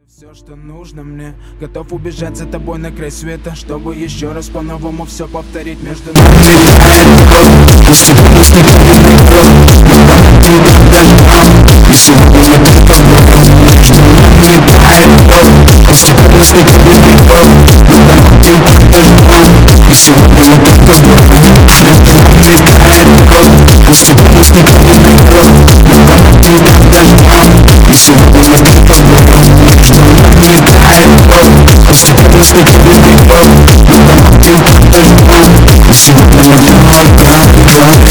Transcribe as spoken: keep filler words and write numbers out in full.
Все, что нужно мне, готов убежать за тобой на край света, чтобы еще раз по-новому все повторить между нами.